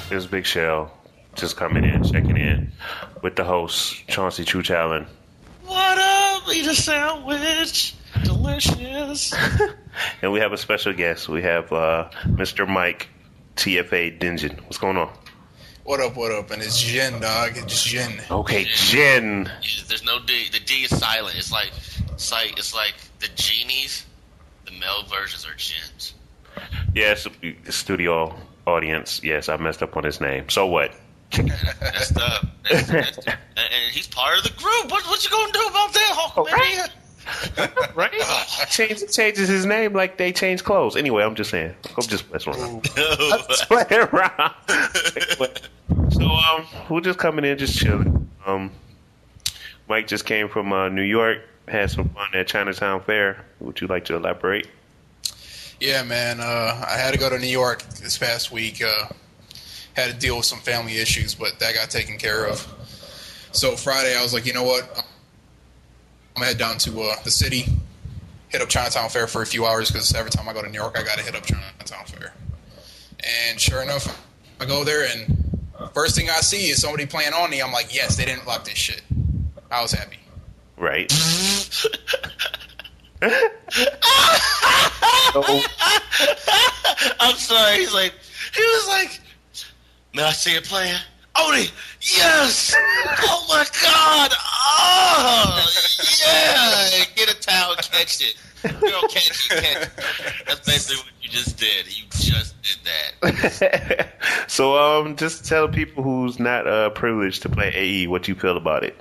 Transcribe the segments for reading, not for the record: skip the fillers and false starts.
It's Big Shell just coming in, checking in with the host, Chauncey Truth Allen. What up? Eat a sandwich. Delicious. And we have a special guest. We have Mr. Mike, TFA Dingen. What's going on? What up? And it's Jin, dog. It's Jin. Okay, Jin. Yeah, there's no D. The D is silent. It's like the genies. The male versions are gins. Yes, studio audience. Yes, I messed up on his name. So what? Messed up. And he's part of the group. What you gonna do about that, Hulkman? Right? Changes his name like they change clothes. Anyway, I'm just saying. I'm just messing around. I'm just playing around. So, we're just coming in, just chilling. Mike just came from New York, had some fun at Chinatown Fair. Would you like to elaborate? Yeah, man. I had to go to New York this past week. Had to deal with some family issues, but that got taken care of. So Friday, I was like, you know what? I'm going to head down to the city, hit up Chinatown Fair for a few hours, because every time I go to New York, I got to hit up Chinatown Fair. And sure enough, I go there, and first thing I see is somebody playing Oni. I'm like, yes, they didn't block this shit. I was happy. Right. I'm sorry. He was like, may I see it playing? Oni, yes! Oh my God! Oh, yeah! Get a towel, catch it. You don't catch it. That's basically what you just did. You just did that. So, just tell people who's not privileged to play AE what you feel about it.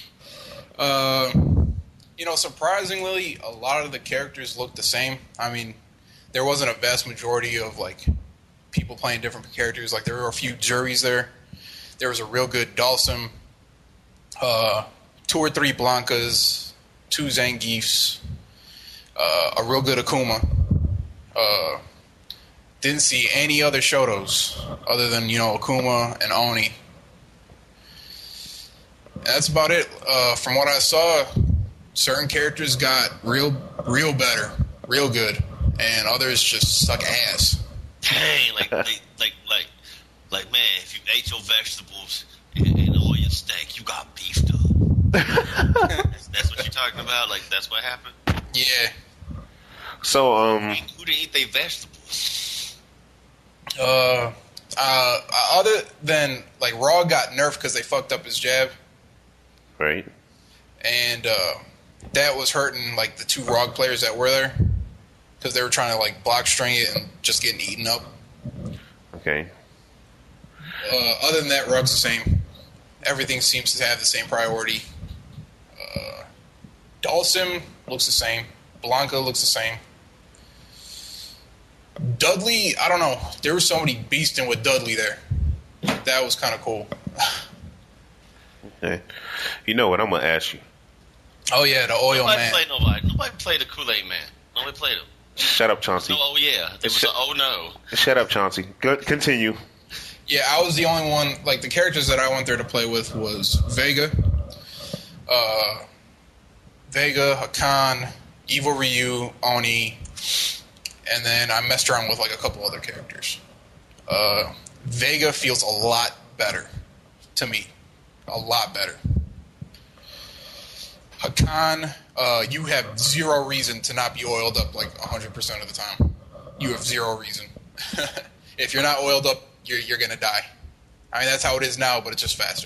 Surprisingly, a lot of the characters look the same. I mean, there wasn't a vast majority of, people playing different characters. There were a few juries there. There was a real good Dhalsim, 2 or 3 Blankas, 2 Zangiefs, a real good Akuma. Didn't see any other Shotos other than, Akuma and Oni. That's about it. From what I saw, certain characters got real better, real good, and others just suck ass. Dang, man, if you ate your vegetables and all your steak, you got beefed up. That's what you're talking about? That's what happened? Yeah. So, who didn't eat their vegetables? Other than, Raw got nerfed because they fucked up his jab. Right. And, that was hurting, the 2 ROG players that were there. Because they were trying to, block string it and just getting eaten up. Okay. Other than that, ROG's the same. Everything seems to have the same priority. Dhalsim looks the same. Blanka looks the same. Dudley, I don't know. There was somebody beasting with Dudley there. That was kind of cool. Okay. You know what? I'm going to ask you. Oh, yeah, the oil man. Nobody played the Kool-Aid man. Nobody played him. Shut up, Chauncey. Oh, yeah. It was oh, no. Shut up, Chauncey. Good. Continue. Yeah, I was the only one. The characters that I went there to play with was Vega, Hakan, Evil Ryu, Oni, and then I messed around with, a couple other characters. Vega feels a lot better to me. A lot better. Hakan, you have zero reason to not be oiled up 100% of the time. You have zero reason. If you're not oiled up, you're gonna die. I mean, that's how it is now, but it's just faster.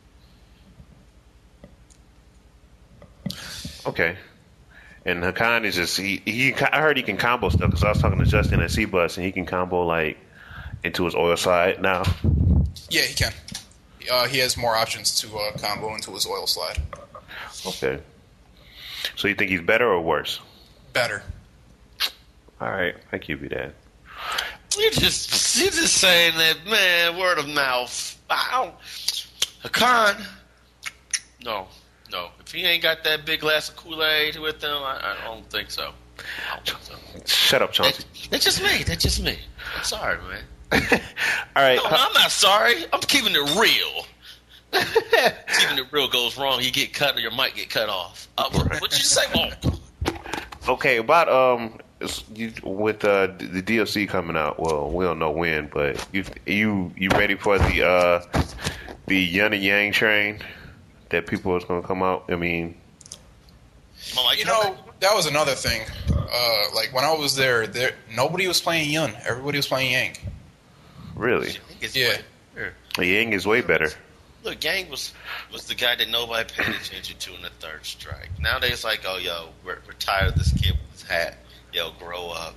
Okay. And Hakan is just I heard he can combo stuff because I was talking to Justin at C-Bus and he can combo into his oil slide now. Yeah, he can. He has more options to combo into his oil slide. Okay. So you think he's better or worse? Better. All right, I give you that. You're just saying that, man. Word of mouth. Hakan. No. If he ain't got that big glass of Kool-Aid with him, I don't think so. Shut up, Chauncey. That's just me. I'm sorry, man. All right. No, I'm not sorry. I'm keeping it real. Keeping it real goes wrong. You get cut or your mic get cut off. What'd you say? Okay, about with the DLC coming out, well, we don't know when, but you ready for the Yin and Yang train that people is going to come out? I mean, that was another thing. Like when I was there, nobody was playing Yun. Everybody was playing Yang. Really? Yeah. Yang is way better. Look, Yang was the guy that nobody paid attention to in the third strike. Nowadays, it's like, oh, yo, we're tired of this kid with his hat. Yo, grow up.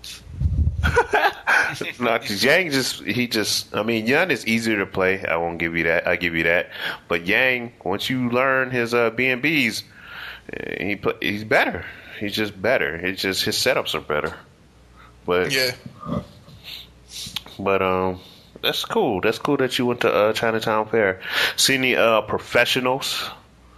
No, Yang I mean, Yun is easier to play. I won't give you that. I give you that. But Yang, once you learn his B&Bs, he's better. He's just better. It's just his setups are better. But yeah. But that's cool. That's cool that you went to Chinatown Fair. See any professionals?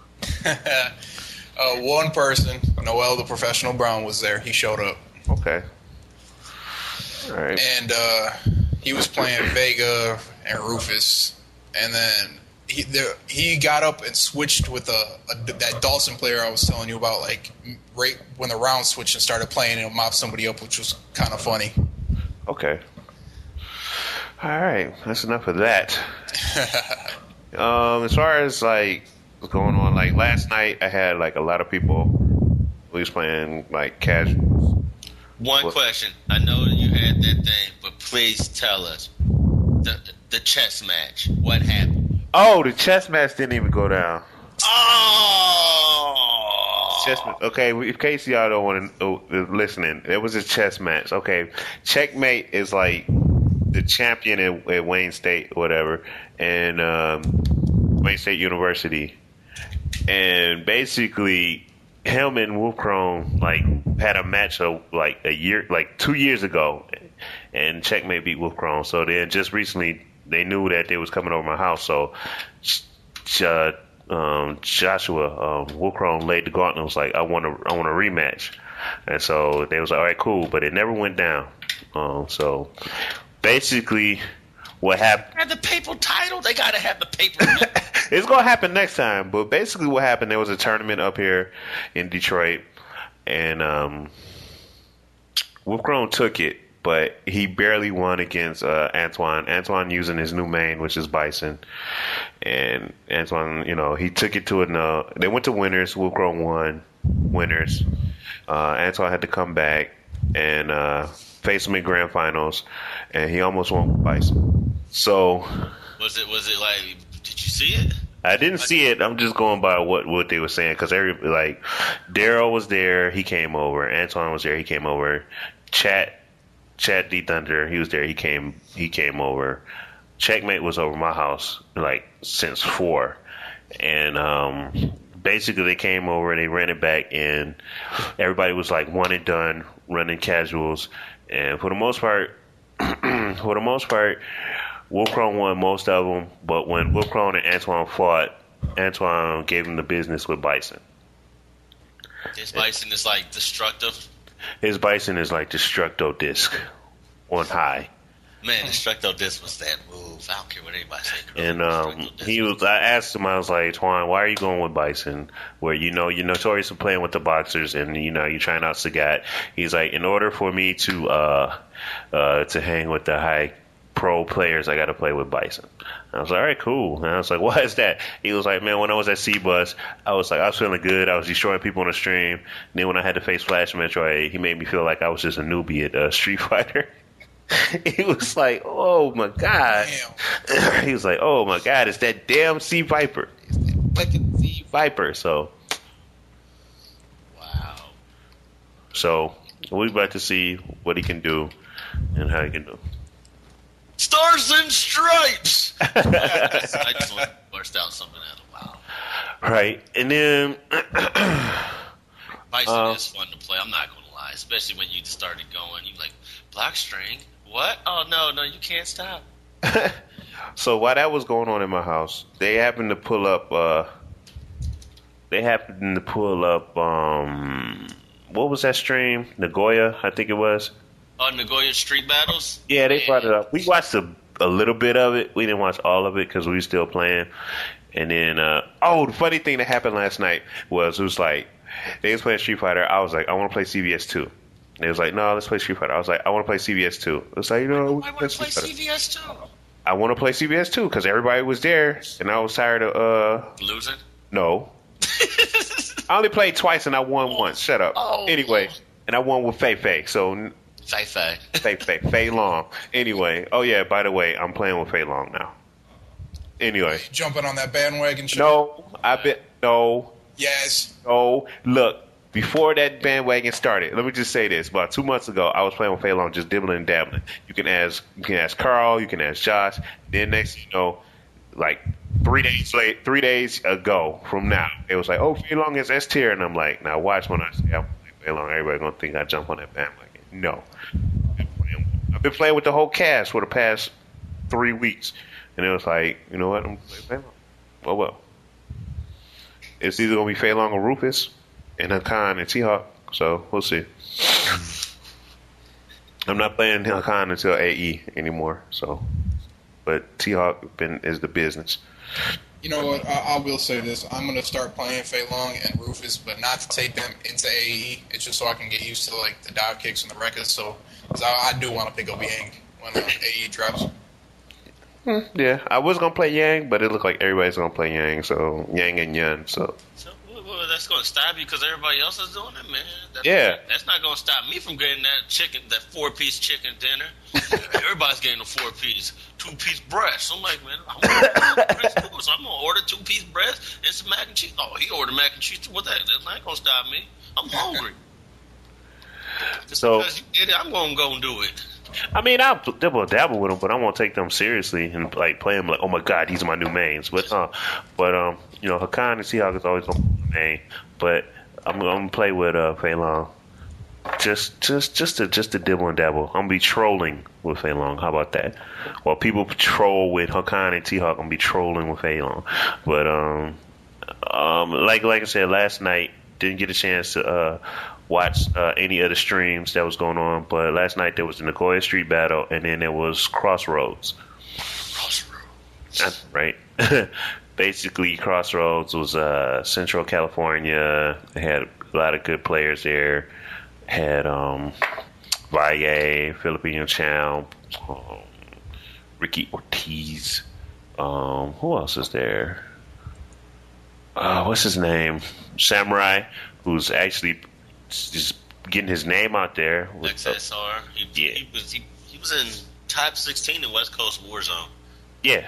One person, Noel the Professional Brown, was there. He showed up. Okay. All right. And he was playing Vega and Rufus, and then he got up and switched with that Dawson player I was telling you about, like right when the round switched and started playing and mopped somebody up, which was kind of funny. Okay. All right, that's enough of that. As far as like what's going on, like last night I had like a lot of people. We was playing like casuals. One question. I know you had that thing, but please tell us the chess match. What happened? Oh, the chess match didn't even go down. Oh. Chess, okay, in case y'all don't want to listening, it was a chess match. Okay, Checkmate is like the champion at Wayne State or whatever, and Wayne State University, and basically him and Wolf Chrome like had a match like 2 years ago, and Checkmate beat Wolf Chrome. So then just recently they knew that they was coming over my house, so Joshua Wolf Chrome laid the gauntlet and was like, I want a rematch, and so they was like, all right, cool, but it never went down. So basically, what happened? Had the paper title? They gotta have the paper. It's gonna happen next time. But basically, what happened? There was a tournament up here in Detroit, and Wolf Chrome took it, but he barely won against Antoine. Antoine using his new main, which is Bison, and Antoine, he took it to they went to winners. Wolf Chrome won winners. Antoine had to come back and face him in grand finals, and he almost won with Bison. So was it like? Did you see it? I didn't see it. I'm just going by what they were saying, because like Daryl was there, he came over. Antoine was there, he came over. Chat D Thunder, he was there, he came over. Checkmate was over my house like since 4, and basically they came over and they ran it back, and everybody was like one and done running casuals, and for the most part, Wolf Chrome won most of them, but when Wolf Chrome and Antoine fought, Antoine gave him the business with Bison. His Bison is like destructive. His Bison is like Destructo Disc on high. Man, Destructo Disc was that move. I don't care what anybody says. And I asked him, I was like, Twan, why are you going with Bison? Where you're notorious for playing with the boxers, and you're trying out Sagat. He's like, in order for me to hang with the high pro players, I got to play with Bison. I was like, all right, cool. And I was like, why is that? He was like, man, when I was at C-Bus, I was feeling good. I was destroying people on the stream. And then when I had to face Flash Metroid, he made me feel like I was just a newbie at Street Fighter. He was like, oh my God. Damn. He was like, oh my God, it's that damn C Viper. It's that fucking C Viper. So, wow. So, we're about to see what he can do and how he can do. Stars and Stripes! I just want to burst out something else. Wow. Right. And then Bison is fun to play, I'm not going to lie. Especially when you just started going. You like, block string? What? Oh, no, you can't stop. So while that was going on in my house, they happened to pull up what was that stream? Nagoya, I think it was. Nagoya Street Battles? Yeah, they brought it up. We watched a little bit of it. We didn't watch all of it because we were still playing. And then, the funny thing that happened last night was it was like, they was playing Street Fighter. I was like, I want to play CVS 2. They was like, no, let's play Street Fighter. I was like, I want to play CVS 2. It was like, you know, I want to play CVS 2. I want to play CVS 2 because everybody was there, and I was tired of losing. No, I only played twice and I won once. Shut up. Anyway, and I won with Fei. So Fei Long. Anyway, oh yeah, by the way, I'm playing with Fei Long now. Anyway, jumping on that bandwagon shit. No. Yes. No. Look, before that bandwagon started, let me just say this: about 2 months ago, I was playing with Fei Long, just dibbling and dabbling. You can ask Carl, you can ask Josh. Then next, thing you know, like 3 days ago from now, it was like, oh, Fei Long is S tier, and I'm like, now watch when I say I'm playing Fei Long, everybody gonna think I jump on that bandwagon. No, I've been playing with the whole cast for the past 3 weeks, and it was like, you know what, I'm playing Fei Long. Oh well, it's either gonna be Fei Long or Rufus, and Hakan and T-Hawk. So we'll see. I'm not playing Hakan until AE anymore. So, but T-Hawk is the business. You know what? I will say this: I'm going to start playing Fei Long and Rufus, but not to take them into AE. It's just so I can get used to like the dive kicks and the records. So, cause I do want to pick up Yang when AE drops. Yeah, I was gonna play Yang, but it looked like everybody's gonna play Yang. So Yang and Yun. So well, that's gonna stop you because everybody else is doing it, man. That's not gonna stop me from getting that 4-piece chicken dinner. Everybody's getting a 4-piece, 2-piece breast. I'm like, man, I'm gonna order 2-piece breast and some mac and cheese. Oh, he ordered mac and cheese too. What that? That's not gonna stop me. I'm hungry. Just because you did it, I'm gonna go and do it. I mean, I'll dabble with them, but I won't take them seriously and like play them like, oh my god, these are my new mains. But you know, Hakan and Seahawk is always my main. But I'm gonna play with Fei Long, just to dibble and dabble. I'm gonna be trolling with Fei Long. How about that? While people troll with Hakan and T-Hawk, I'm gonna be trolling with Fei Long. But like I said last night, didn't get a chance to watch any other streams that was going on, but last night there was the Nagoya Street Battle, and then there was Crossroads. Right. Basically, Crossroads was Central California. They had a lot of good players there. Had Valle, Filipino Champ, Ricky Ortiz. Who else is there? What's his name? Samurai, who's actually just getting his name out there. XSR. He was in top 16 in West Coast Warzone. Yeah.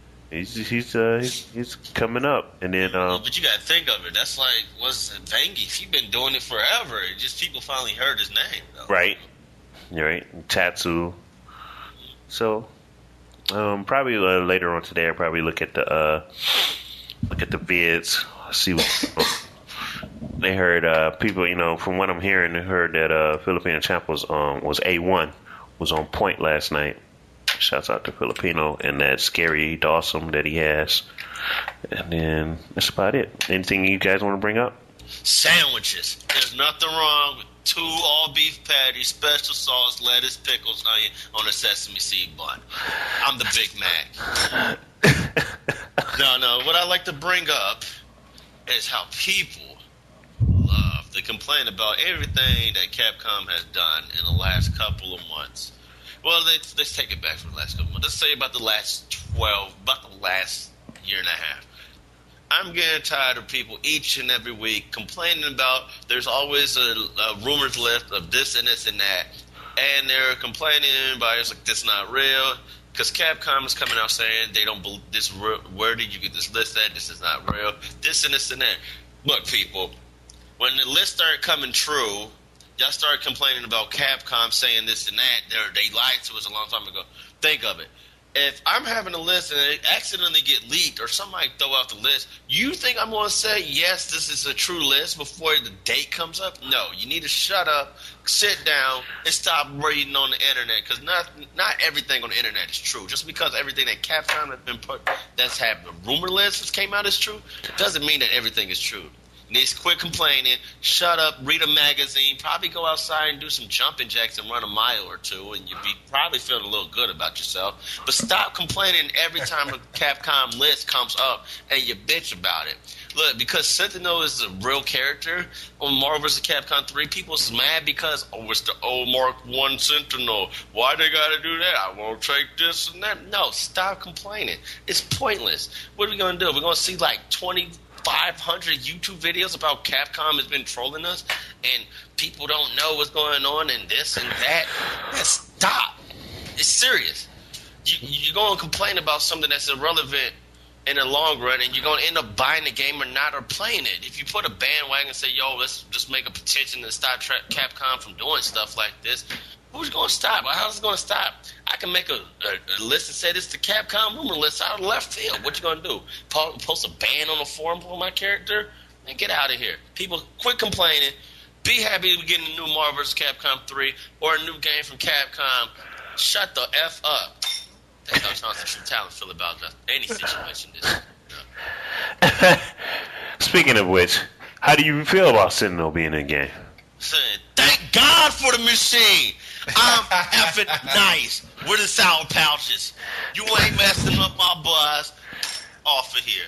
He's coming up, and then but you gotta think of it. That's like Vangie. He's been doing it forever. Just people finally heard his name, though. Right. You're right. Tatsu. So probably later on today, I'll probably look at the vids. See what they heard. People, you know, from what I'm hearing, they heard that Filipino Champ was A1, was on point last night. Shouts out to Filipino and that scary Dawson that he has. And then that's about it. Anything you guys want to bring up? Sandwiches. There's nothing wrong with 2 all-beef patties, special sauce, lettuce, pickles, onion on a sesame seed bun. I'm the Big Mac. No. What I like to bring up is how people love to complain about everything that Capcom has done in the last couple of months. Well, let's take it back from the last couple months. Let's say about the last year and a half. I'm getting tired of people each and every week complaining about there's always a rumors list of this and this and that. And they're complaining about it's like, this is not real. Because Capcom is coming out saying they don't believe this. Where did you get this list at? This is not real. This and this and that. Look, people, when the list started coming true, y'all started complaining about Capcom saying this and that. They lied to us a long time ago. Think of it. If I'm having a list and it accidentally get leaked or somebody throw out the list, you think I'm going to say, yes, this is a true list before the date comes up? No, you need to shut up, sit down, and stop reading on the internet because not everything on the internet is true. Just because everything that Capcom has been put, that's happened, rumor lists that came out is true, doesn't mean that everything is true. Needs to quit complaining, shut up, read a magazine, probably go outside and do some jumping jacks and run a mile or two, and you'd be probably feeling a little good about yourself. But stop complaining every time a Capcom list comes up and you bitch about it. Look, because Sentinel is a real character on Marvel vs. Capcom 3, people's mad because, it's the old Mark 1 Sentinel. Why they gotta do that? I won't take this and that. No, stop complaining. It's pointless. What are we gonna do? We're gonna see like 2,500 YouTube videos about Capcom has been trolling us and people don't know what's going on and this and that. Stop. It's serious. You're gonna complain about something that's irrelevant in the long run, and you're going to end up buying the game or not, or playing it. If you put a bandwagon and say, yo, let's just make a petition to stop Capcom from doing stuff like this, who's going to stop? How's it going to stop? I can make a list and say this is the Capcom rumor list out of left field. What you going to do? Post a ban on the forum for my character? Man, get out of here. People, quit complaining. Be happy we're getting a new Marvel vs. Capcom 3 or a new game from Capcom. Shut the F up. That's how Chauncey True Talent feel about any situation. Speaking of which, how do you feel about Sentinel being in the game? Thank God for the machine. I'm effing nice with the sour pouches. You ain't messing up my buzz. Off of here.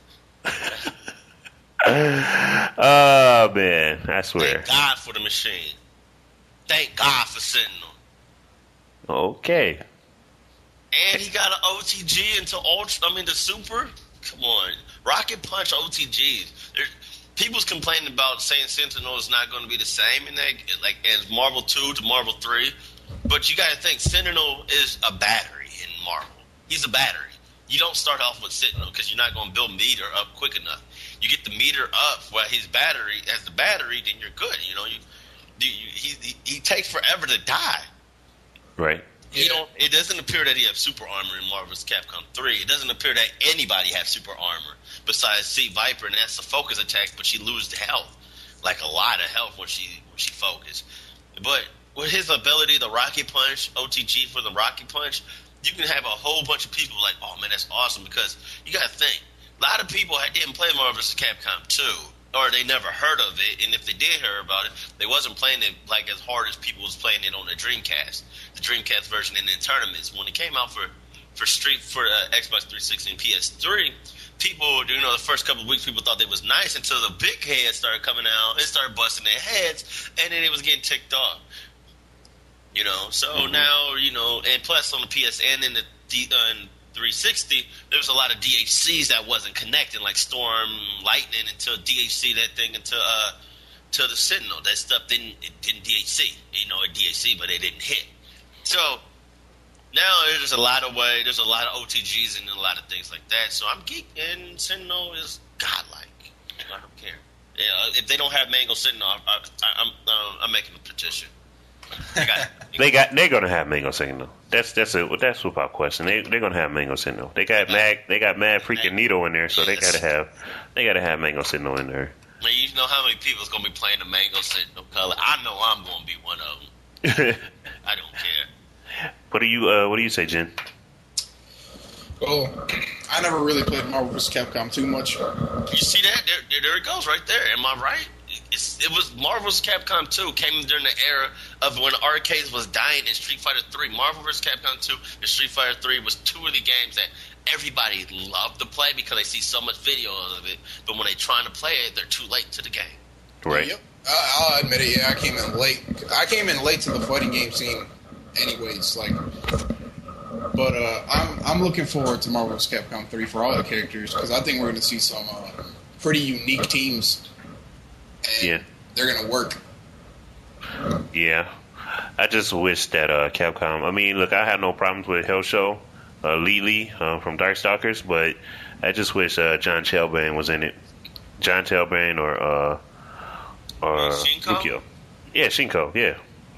Oh, man. I swear. Thank God for the machine. Thank God for Sentinel. Okay. And he got an OTG into the Super. Come on, Rocket Punch OTGs. People's complaining about saying Sentinel is not going to be the same in that, like as Marvel 2 to Marvel 3. But you got to think Sentinel is a battery in Marvel. He's a battery. You don't start off with Sentinel because you're not going to build meter up quick enough. You get the meter up while his battery as the battery, then you're good. You know, he takes forever to die. Right. It doesn't appear that he has super armor in Marvel vs. Capcom 3. It doesn't appear that anybody has super armor besides Sea Viper, and that's a focus attack, but she loses health, like a lot of health when she focus. But with his ability, the Rocket Punch, OTG for the Rocket Punch, you can have a whole bunch of people like, oh man, that's awesome, because you got to think, a lot of people didn't play Marvel vs. Capcom 2, or they never heard of it, and if they did hear about it, they wasn't playing it like as hard as people was playing it on the Dreamcast version, and in tournaments. When it came out for Xbox 360 and PS3, people, the first couple of weeks, people thought they was nice until the big heads started coming out and started busting their heads, and then it was getting ticked off. Now, and plus on the PSN and the 360, there was a lot of DHCs that wasn't connecting, like Storm, Lightning, until DHC that thing to the Sentinel. That stuff didn't DHC. It DHC, but it didn't hit. So now there's a lot of OTGs and a lot of things like that. So I'm geeked, and Sentinel is godlike. I don't care. Yeah, if they don't have Mango Sentinel, I'm making a petition. They're gonna have Mango Sentinel. That's without question. They're gonna have Mango Sentinel. They got mad freaking Nito in there, so they gotta have Mango Sentinel in there. Man, you know how many people's gonna be playing the Mango Sentinel color? I know I'm gonna be one of them. I don't care. What do you say, Jen? Well, I never really played Marvel vs. Capcom too much. You see that? There it goes right there. Am I right? It was Marvel vs. Capcom 2 came during the era of when arcades was dying in Street Fighter 3. Marvel vs. Capcom 2 and Street Fighter 3 was two of the games that everybody loved to play because they see so much video of it. But when they're trying to play it, they're too late to the game. Right. Yep. I'll admit it. Yeah, I came in late. I came in late to the fighting game scene, anyways. But I'm looking forward to Marvel vs. Capcom 3 for all the characters because I think we're going to see some pretty unique teams. And yeah, they're going to work. Yeah. I just wish that Capcom... I mean, look, I had no problems with Hellshow, Lily from Darkstalkers, but I just wish John Chalbane was in it. John Chalbane or Shinko? Rukio. Yeah, Shinko, yeah.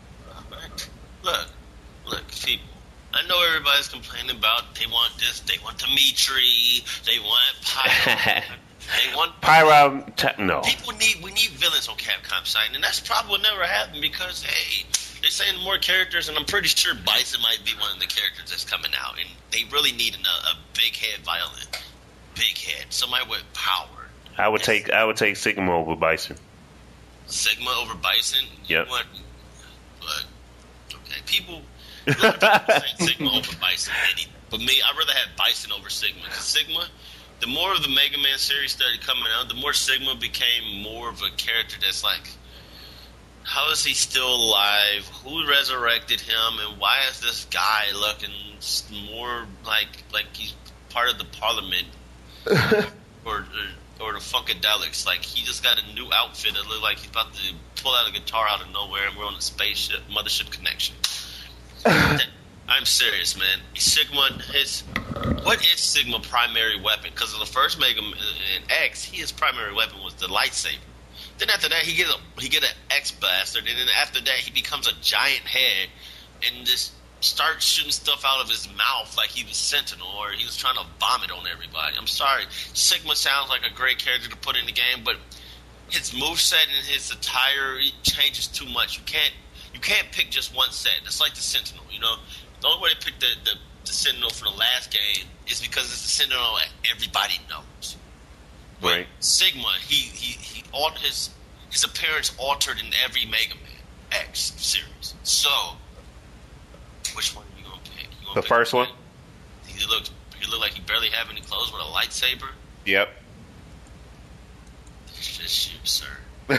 Look, people. I know everybody's complaining about they want this, they want Dimitri, they want Pyro. They want Pyro. No. We need villains on Capcom side, and that's probably what never happened because they're saying more characters, and I'm pretty sure Bison might be one of the characters that's coming out, and they really need a big head violin, big head, somebody with power. I would take Sigma over Bison. Sigma over Bison? Yep. But, okay, people say Sigma over Bison. But me, I'd rather have Bison over Sigma. Because Sigma, the more of the Mega Man series started coming out, the more Sigma became more of a character that's like, how is he still alive? Who resurrected him? And why is this guy looking more like he's part of the Parliament or the Funkadelics? Like, he just got a new outfit that looked like he's about to pull out a guitar out of nowhere and we're on a spaceship, mothership connection. I'm serious, man. Sigma, what is Sigma primary weapon? Because of the first Mega Man X, his primary weapon was the lightsaber. Then after that, he get an X blaster. And then after that, he becomes a giant head and just starts shooting stuff out of his mouth like he was Sentinel or he was trying to vomit on everybody. I'm sorry, Sigma sounds like a great character to put in the game, but his moveset and his attire changes too much. You can't pick just one set. It's like the Sentinel, you know. The only way to pick the Sentinel for the last game is because it's the Sentinel that everybody knows. Right. Sigma, he altered his appearance altered in every Mega Man X series. So, which one are you gonna pick? The first one. He looked like he barely have any clothes with a lightsaber. Yep. It's just you, sir.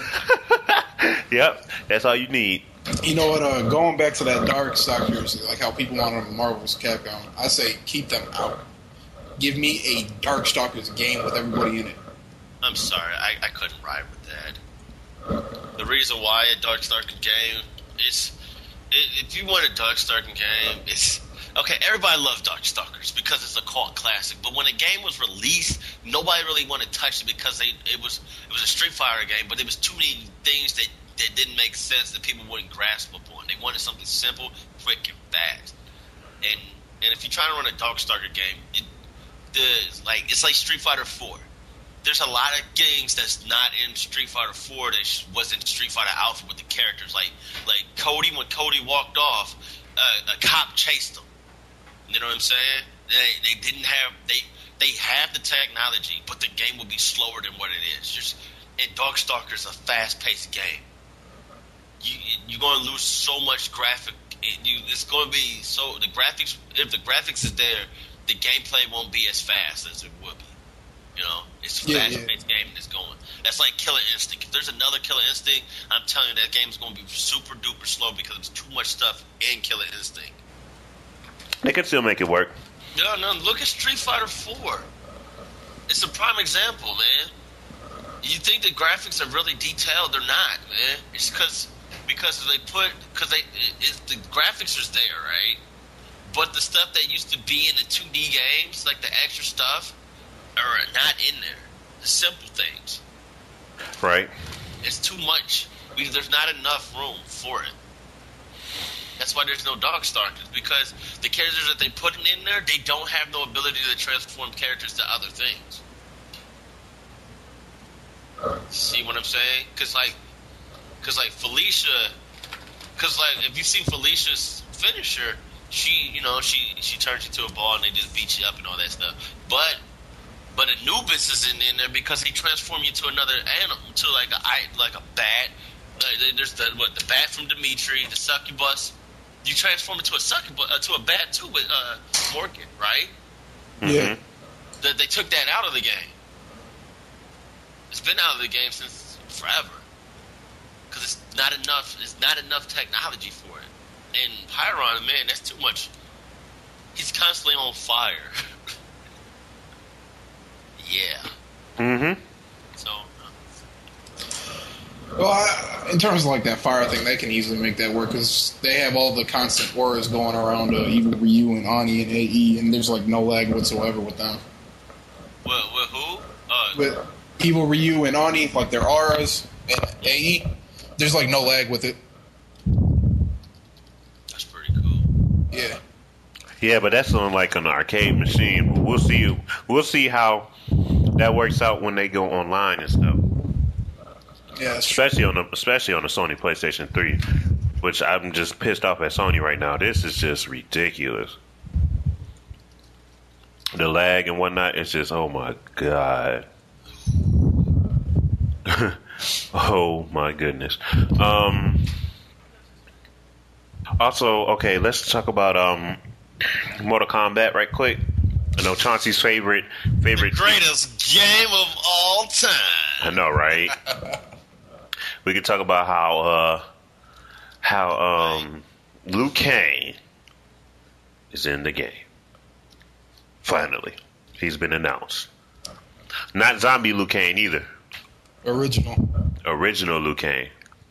Yep. That's all you need. You know what? Going back to that Darkstalkers, like how people want on Marvel's Capcom, I say keep them out. Give me a Darkstalkers game with everybody in it. I'm sorry, I couldn't ride with that. The reason why a Darkstalker game is, if you want a Darkstalker game, it's okay. Everybody loves Darkstalkers because it's a cult classic. But when a game was released, nobody really wanted to touch it because it was a Street Fighter game, but there was too many things that didn't make sense that people wouldn't grasp upon. They wanted something simple, quick, and fast. And if you try to run a Darkstalker game, it's like Street Fighter 4. There's a lot of games that's not in Street Fighter 4 that was in Street Fighter Alpha with the characters. Like Cody, when Cody walked off, a cop chased him. You know what I'm saying? They didn't have they have the technology, but the game will be slower than what it is. And Darkstalker's a fast-paced game. You're going to lose so much graphic. It's going to be so the graphics. If the graphics is there, the gameplay won't be as fast as it would be. You know, it's a fast-paced game and it's going. That's like Killer Instinct. If there's another Killer Instinct, I'm telling you that game's going to be super duper slow because there's too much stuff in Killer Instinct. They could still make it work. No, look at Street Fighter 4. It's a prime example, man. You think the graphics are really detailed? They're not, man. It's because the graphics are there, right? But the stuff that used to be in the 2D games, like the extra stuff, are not in there. The simple things. Right. It's too much because there's not enough room for it. That's why there's no Darkstalkers, because the characters that they put in there, they don't have no ability to transform characters to other things. See what I'm saying? Because Felicia, if you've seen Felicia's finisher, she turns into a ball and they just beat you up and all that stuff. But Anubis is in there because he transformed you to another animal, to like a bat. There's the bat from Dimitri, the succubus. You transform it to a bat too with Morgan, right? Yeah. They took that out of the game. It's been out of the game since forever because it's not enough. It's not enough technology for it. And Pyron, man, that's too much. He's constantly on fire. Yeah. Mm-hmm. So. Well, in terms of like that fire thing, they can easily make that work because they have all the constant auras going around Evil Ryu and Ani and AE, and there's like no lag whatsoever with them. With who? With Evil Ryu and Ani, like their auras and AE, there's like no lag with it. That's pretty cool. Yeah. Yeah, but that's on like an arcade machine. We'll see. We'll see how that works out when they go online and stuff. Yeah, especially on the Sony PlayStation 3, which I'm just pissed off at Sony right now. This is just ridiculous. The lag and whatnot, it's just, oh my god. Oh my goodness. Also, okay, let's talk about Mortal Kombat right quick. I know Chauncey's favorite greatest game of all time. I know, right? We could talk about how Liu Kang is in the game. Finally, he's been announced. Not zombie Liu Kang either. Original Liu Kang.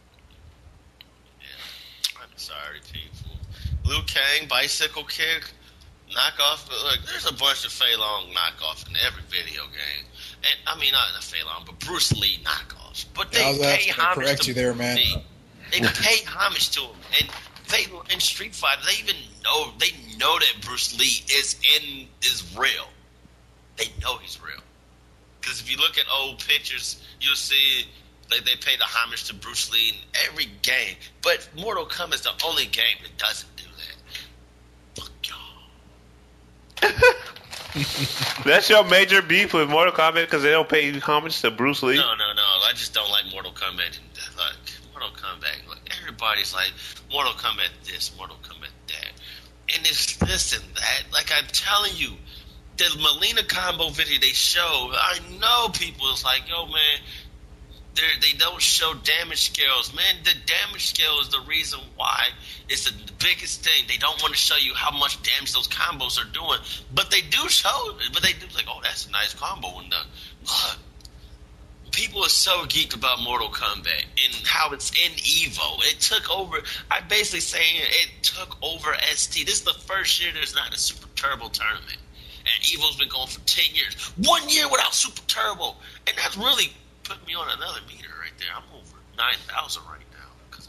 I'm sorry, people. Liu Kang, Bicycle Kick, knockoff. Look, there's a bunch of Fei Long knockoffs in every video game. And I mean, not Fei Long, but Bruce Lee knockoffs. But they pay homage to there, man. They pay homage to him. And they in Street Fighter, they even know that Bruce Lee is real. They know he's real. Because if you look at old pictures, you'll see they pay the homage to Bruce Lee in every game. But Mortal Kombat is the only game that doesn't do that. Fuck y'all. That's your major beef with Mortal Kombat because they don't pay homage to Bruce Lee? No. I just don't like Mortal Kombat. Like, Mortal Kombat, like, everybody's like, Mortal Kombat this, Mortal Kombat that. And it's this and that. Like, I'm telling you, the Mileena combo video they show, I know people is like, yo, man, they don't show damage scales. Man, the damage scale is the reason why it's the biggest thing. They don't want to show you how much damage those combos are doing. But they do show it. But they do like, oh, that's a nice combo. And look, people are so geeked about Mortal Kombat and how it's in EVO. It took over, I'm basically saying it took over ST. This is the first year there's not a Super Turbo tournament. And EVO's been going for 10 years. 1 year without Super Turbo. And that's really put me on another meter right there. I'm over 9,000 right now because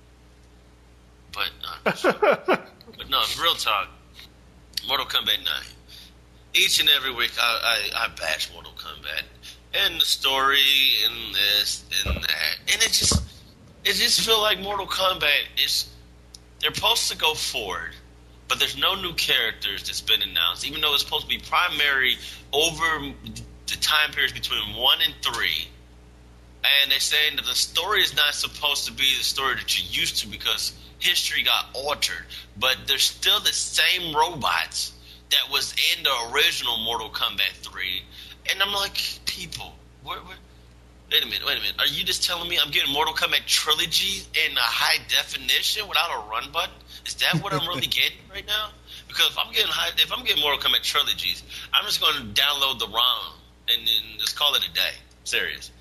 of that. But no, real talk. Mortal Kombat 9. Each and every week I bash Mortal Kombat. And the story and this and that. And it just feel like Mortal Kombat is, they're supposed to go forward. But there's no new characters that's been announced, even though it's supposed to be primary over the time periods between 1 and 3. And they're saying that the story is not supposed to be the story that you're used to because history got altered. But there's still the same robots that was in the original Mortal Kombat 3. And I'm like, people, wait a minute. Are you just telling me I'm getting Mortal Kombat Trilogy in a high definition without a run button? Is that what I'm really getting right now? Because if I'm getting Mortal Kombat Trilogies, I'm just going to download the ROM and then just call it a day. Serious.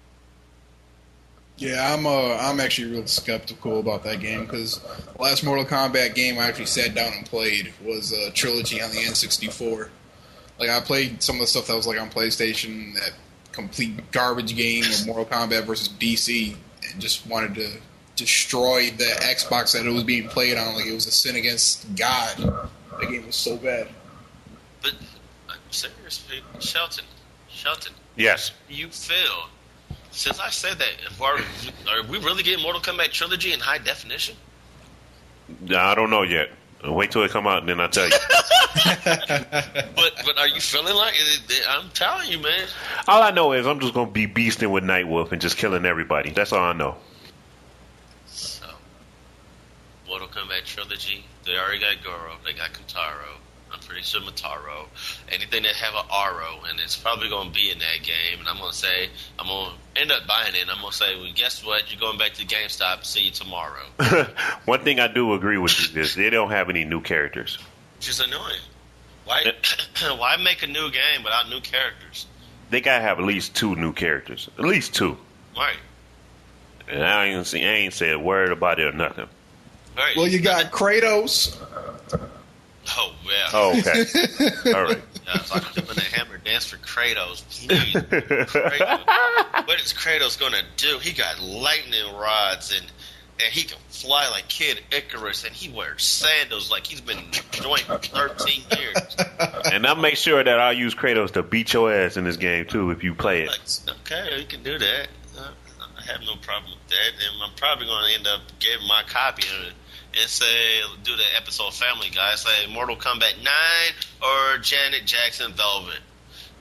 Yeah, I'm actually real skeptical about that game because the last Mortal Kombat game I actually sat down and played was a Trilogy on the N64. Like, I played some of the stuff that was like on PlayStation, that complete garbage game of Mortal Kombat versus DC, and just wanted to destroy the Xbox that it was being played on like it was a sin against God. That game was so bad. But I'm serious, Shelton. Yes. You feel, since I said that, are we really getting Mortal Kombat Trilogy in high definition? I don't know yet. Wait till it come out and then I'll tell you. But are you feeling like it? I'm telling you, man. All I know is I'm just going to be beasting with Nightwolf and just killing everybody. That's all I know. So, Mortal Kombat Trilogy, they already got Goro, they got Kentaro, I'm pretty sure Motaro, anything that have an Aro, and it's probably going to be in that game, and I'm going to end up buying it, and I'm going to say, well, guess what, you're going back to GameStop, see you tomorrow. One thing I do agree with you is they don't have any new characters. Which is annoying. Why make a new game without new characters? They got to have at least 2 new characters. At least 2. Right. And I ain't said a word about it or nothing. Right. Well, you got Kratos. Oh, yeah. Oh, okay. All right. Yeah, it's like doing the hammer dance for Kratos. Kratos. What is Kratos going to do? He got lightning rods and he can fly like Kid Icarus, and he wears sandals like he's been doing for 13 years. And I'll make sure that I'll use Kratos to beat your ass in this game, too, if you play it. Okay, you can do that. I have no problem with that. And I'm probably going to end up getting my copy of it and say, do the episode Family Guy, say Mortal Kombat 9 or Janet Jackson Velvet.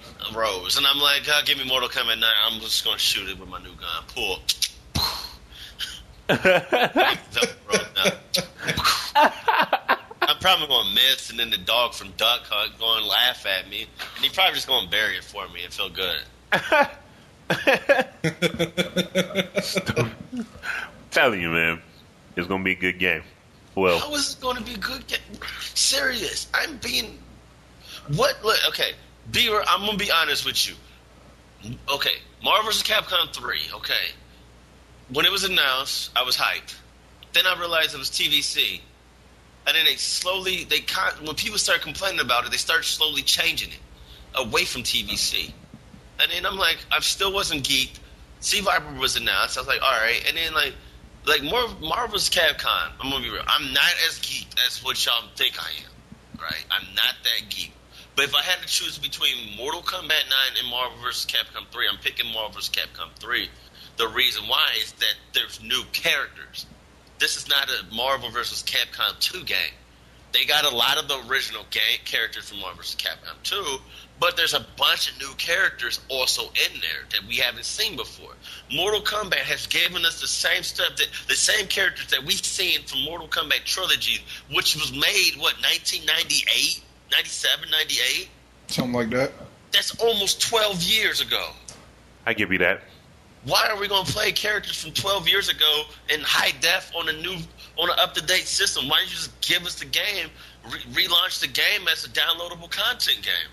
Rose, and I'm like, give me Mortal Kombat 9. I'm just gonna shoot it with my new gun. Pull. I'm probably gonna miss, and then the dog from Duck Hunt going to laugh at me, and he probably just gonna bury it for me and feel good. I'm telling you, man, it's gonna be a good game. Well, how is it going to be a good game? Serious. I'm being what? Look, okay. I'm gonna be honest with you. Okay, Marvel vs. Capcom 3. Okay, when it was announced, I was hyped. Then I realized it was TVC, and then when people start complaining about it, they start slowly changing it away from TVC. And then I'm like, I still wasn't geeked. Sea Viper was announced. I was like, all right. And then like more Marvel vs. Capcom. I'm gonna be real. I'm not as geeked as what y'all think I am. Right? I'm not that geeked. But if I had to choose between Mortal Kombat 9 and Marvel vs. Capcom 3, I'm picking Marvel vs. Capcom 3. The reason why is that there's new characters. This is not a Marvel vs. Capcom 2 game. They got a lot of the original characters from Marvel vs. Capcom 2, but there's a bunch of new characters also in there that we haven't seen before. Mortal Kombat has given us the same stuff, the same characters that we've seen from Mortal Kombat Trilogy, which was made, 1998? 97, 98? Something like that. That's almost 12 years ago. I give you that. Why are we going to play characters from 12 years ago in high def on an up-to-date system? Why don't you just give us the game, relaunch the game as a downloadable content game?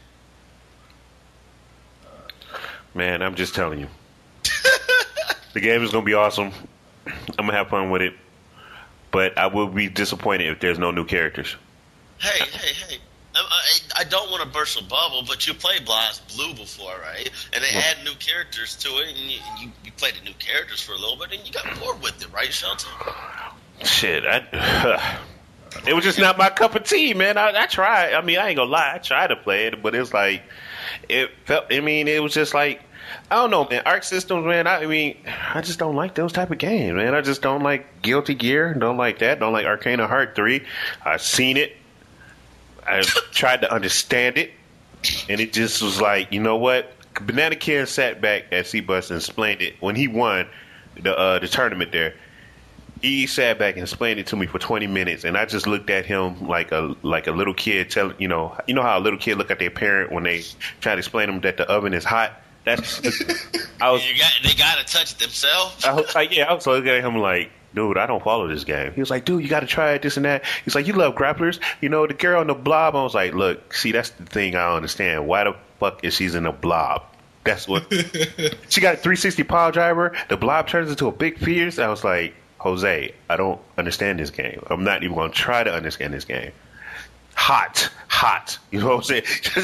Man, I'm just telling you. The game is going to be awesome. I'm going to have fun with it. But I will be disappointed if there's no new characters. Hey. I don't want to burst a bubble, but you played BlazBlue before, right? And they add new characters to it, and you played the new characters for a little bit, and you got bored with it, right, Shelton? Shit, it was just not my cup of tea, man. I tried. I mean, I ain't gonna lie. I tried to play it, but it's like, it was just like, I don't know, man. Arc Systems, man, I just don't like those type of games, man. I just don't like Guilty Gear. Don't like that. Don't like Arcana Heart 3. I've seen it. I tried to understand it, and it just was like, you know what? Banana Kid sat back at C-Bus and explained it. When he won the tournament there, he sat back and explained it to me for 20 minutes, and I just looked at him like a little kid. You know how a little kid look at their parent when they try to explain to them that the oven is hot? That's they got to touch it themselves? I was like, yeah, I was looking at him like, dude, I don't follow this game. He was like, dude, you got to try it, this and that. He's like, you love grapplers. You know, the girl in the blob. I was like, look, see, that's the thing I don't understand. Why the fuck is she in a blob? That's what. She got a 360 pile driver. The blob turns into a big fierce. I was like, Jose, I don't understand this game. I'm not even going to try to understand this game. Hot. You know what I'm saying?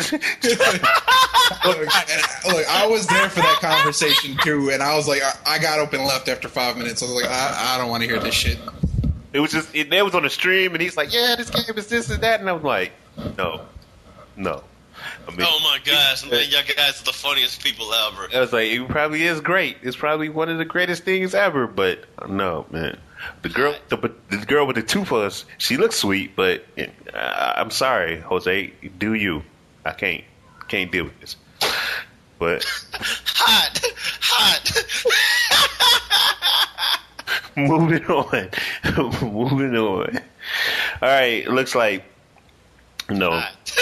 Look, I was there for that conversation too, and I was like, I got up and left after 5 minutes. I was like, I don't want to hear this shit. It was just, it was on the stream, and he's like, yeah, this game is this and that, and I was like, no. I mean, oh my gosh, man, y'all guys are the funniest people ever. I was like, it probably is great. It's probably one of the greatest things ever, but no, man. The girl with the toothless, she looks sweet, but I'm sorry, Jose, do you? I can't deal with this. But hot. Moving on. All right, looks like no.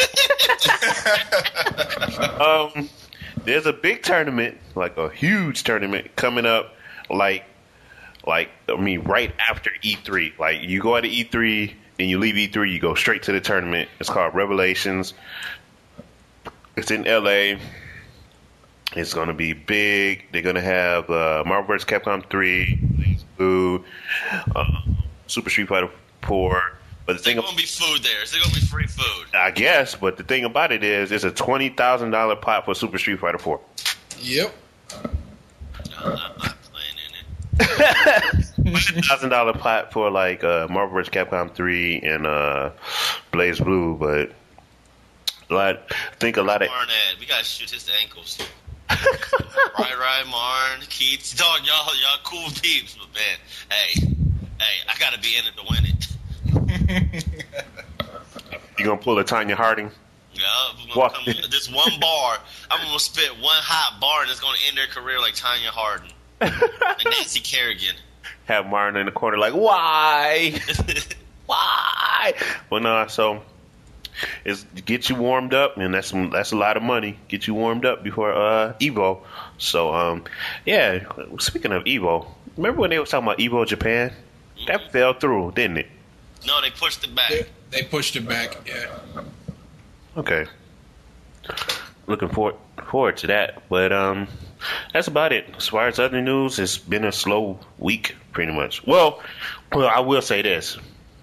There's a big tournament, like a huge tournament coming up, right after E3. Like, you go out of E3 and you leave E3, you go straight to the tournament. It's called Revelations. It's in LA. It's going to be big. They're going to have Marvel vs. Capcom 3, BlazBlue, Super Street Fighter 4. But there's going to be food there. Is there going to be free food? I guess, but the thing about it is, it's a $20,000 pot for Super Street Fighter 4. Yep. No, I'm not playing in it. $1,000 pot for like Marvel vs. Capcom 3 and BlazBlue, but I think a lot of Marnette, we gotta shoot his ankles. Right, Marn, Keats, dog, y'all cool peeps, but man, hey, I gotta be in it to win it. You gonna pull a Tanya Harding? Yep. This one bar, I'm gonna spit one hot bar, and it's gonna end their career like Tanya Hardin, like Nancy Kerrigan. Have Martin in the corner like, why? Why? Well, no. So it's get you warmed up, and that's a lot of money. Get you warmed up before Evo. So yeah. Speaking of Evo, remember when they were talking about Evo Japan? That fell through, didn't it? No, they pushed it back. They pushed it back. Yeah. Okay. Looking forward to that, but that's about it. As far as other news, it's been a slow week, pretty much. Well, I will say this: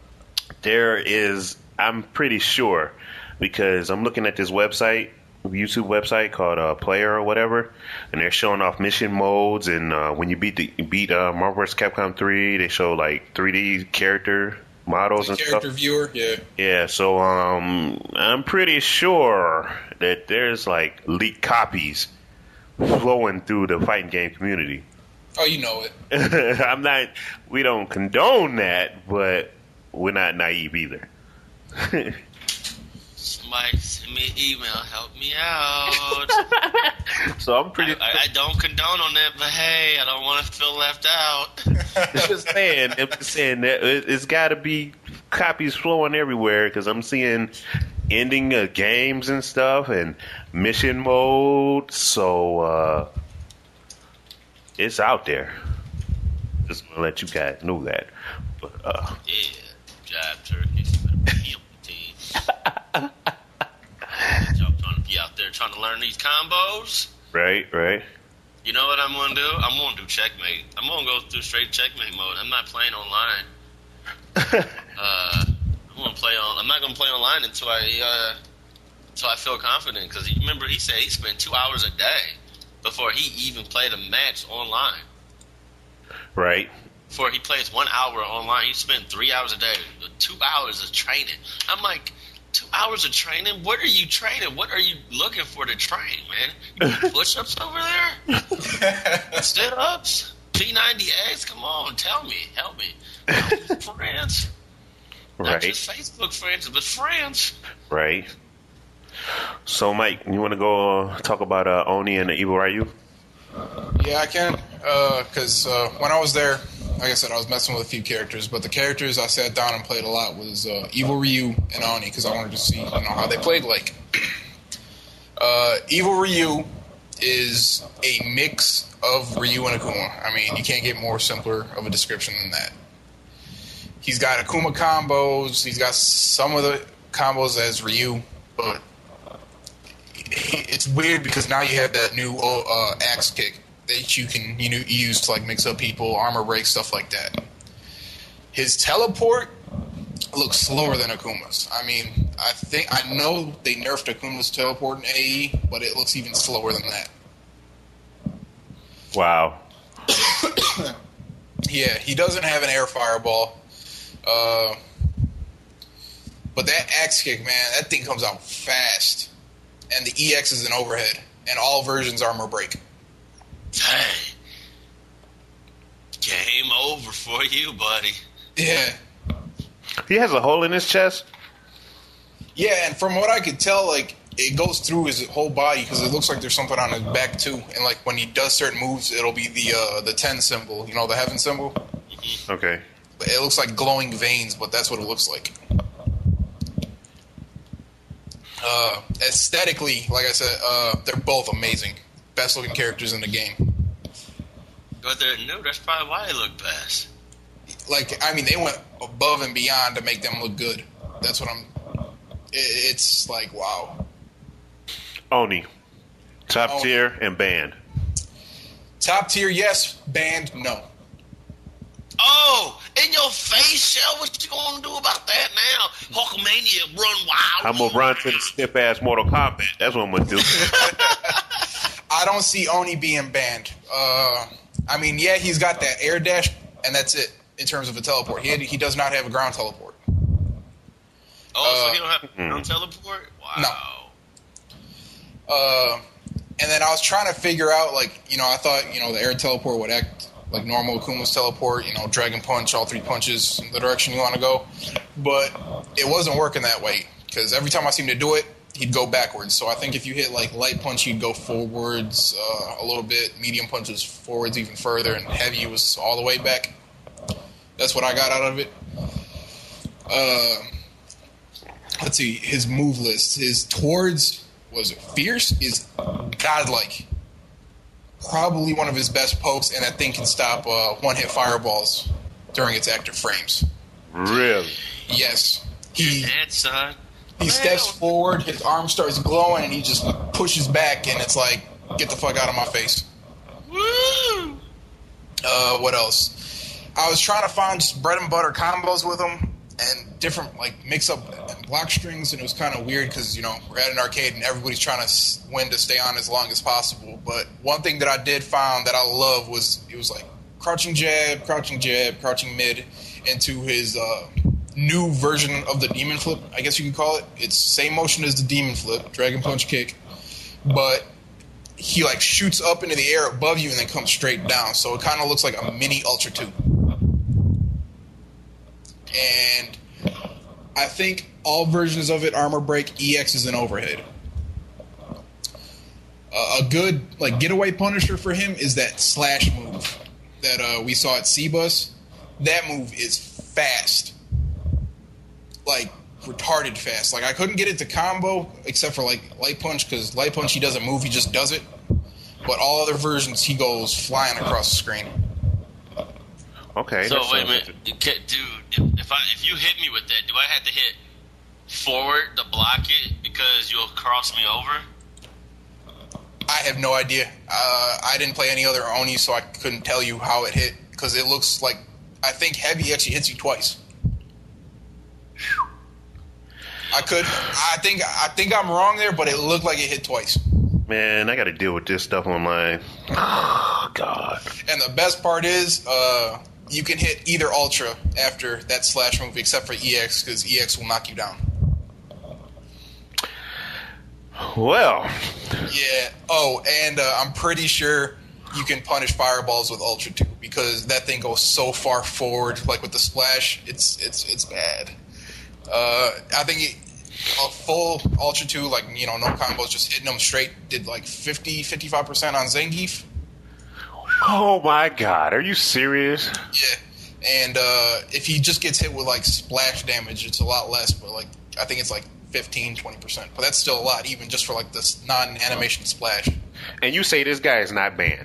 I'm pretty sure, because I'm looking at this website, YouTube website called Player or whatever, and they're showing off mission modes, and when you beat Marvel vs. Capcom 3, they show like 3D character models and character stuff. Viewer, yeah. Yeah, so I'm pretty sure that there's like leaked copies flowing through the fighting game community. Oh, you know it. We don't condone that, but we're not naive either. Somebody send me an email, help me out. So I'm pretty. I don't condone on that, but hey, I don't want to feel left out. Just saying that it's got to be copies flowing everywhere, because I'm seeing ending of games and stuff and mission mode. So it's out there. Just want to let you guys know that. But yeah, jive turkeys. Y'all trying to be out there trying to learn these combos. Right. You know what I'm going to do? I'm going to do checkmate. I'm going to go through straight checkmate mode. I'm not playing online. I'm not going to play online until I feel confident. Because remember, he said he spent 2 hours a day before he even played a match online. Right. Before he plays 1 hour online, he spent 3 hours a day. 2 hours of training. I'm like, 2 hours of training? What are you training? What are you looking for to train, man? You do push-ups over there? Sit-ups? P90X? Come on, tell me. Help me. Friends. Right. Not just Facebook friends, but friends. Right. So, Mike, you want to go talk about Oni and the Evil Ryu? Yeah, I can. Because when I was there, like I said, I was messing with a few characters, but the characters I sat down and played a lot was Evil Ryu and Oni, because I wanted to see how they played. Like, Evil Ryu is a mix of Ryu and Akuma. I mean, you can't get more simpler of a description than that. He's got Akuma combos. He's got some of the combos as Ryu, but it's weird because now you have that new axe kick that you can use to like mix up people, armor break, stuff like that. His teleport looks slower than Akuma's. I mean, I know they nerfed Akuma's teleport in AE, but it looks even slower than that. Wow. Yeah, he doesn't have an air fireball. But that axe kick, man, that thing comes out fast. And the EX is an overhead. And all versions armor break. Hey. Game over for you, buddy. Yeah. He has a hole in his chest? Yeah, and from what I could tell, like, it goes through his whole body because it looks like there's something on his back, too. And, like, when he does certain moves, it'll be the 10 symbol. You know, the heaven symbol? Okay. It looks like glowing veins, but that's what it looks like. Aesthetically, like I said, they're both amazing. Best looking characters in the game. But they're new. That's probably why they look best. Like, I mean, they went above and beyond to make them look good. That's what it's like, wow. Oni. Top tier and banned. Top tier, yes. Banned, no. Oh, in your face, Shell. What you gonna do about that now? Hulkamania, run wild. I'm gonna run to the stiff ass Mortal Kombat. That's what I'm gonna do. I don't see Oni being banned. I mean, yeah, he's got that air dash, and that's it in terms of a teleport. He does not have a ground teleport. Oh, so he don't have a ground teleport? Wow. No. And then I was trying to figure out, like, I thought, the air teleport would act like normal Akuma's teleport, Dragon Punch, all 3 punches in the direction you want to go. But it wasn't working that way, because every time I seemed to do it, he'd go backwards. So I think if you hit like light punch, he'd go forwards a little bit. Medium punch was forwards even further, and heavy was all the way back. That's what I got out of it. Let's see, his move list. His towards was fierce is godlike. Probably one of his best pokes, and that thing can stop one-hit fireballs during its active frames. Really? Yes. He son. He steps forward, his arm starts glowing, and he just pushes back, and it's like, get the fuck out of my face. Woo! What else? I was trying to find just bread and butter combos with him, and different, like, mix-up and block strings, and it was kind of weird because, you know, we're at an arcade, and everybody's trying to win to stay on as long as possible. But one thing that I did find that I love was, it was like crouching jab, crouching mid, into his new version of the demon flip, I guess you could call it. It's same motion as the demon flip, dragon punch kick, but he like shoots up into the air above you and then comes straight down. So it kind of looks like a mini Ultra 2. And I think all versions of it, armor break, EX is an overhead. A good like getaway punisher for him is that slash move that we saw at C-Bus. That move is fast. Like, retarded fast. Like, I couldn't get it to combo, except for, like, Light Punch, because Light Punch, he doesn't move, he just does it. But all other versions, he goes flying across the screen. Okay. So, wait a minute. Dude, if you hit me with that, do I have to hit forward to block it because you'll cross me over? I have no idea. I didn't play any other Oni, so I couldn't tell you how it hit, because it looks like, I think heavy actually hits you twice. I think I'm wrong there, but it looked like it hit twice. Man, I got to deal with this stuff online. Oh, God. And the best part is, you can hit either Ultra after that slash move, except for EX, because EX will knock you down. Well. Yeah. Oh, and I'm pretty sure you can punish fireballs with Ultra 2, because that thing goes so far forward, like with the splash, it's bad. I think a full Ultra 2, like, you know, no combos, just hitting them straight, did like 55% on Zangief. Oh my God, are you serious? Yeah, and if he just gets hit with like splash damage, it's a lot less, but like, I think it's like 15-20%, but that's still a lot, even just for like this non-animation splash. And you say this guy is not banned?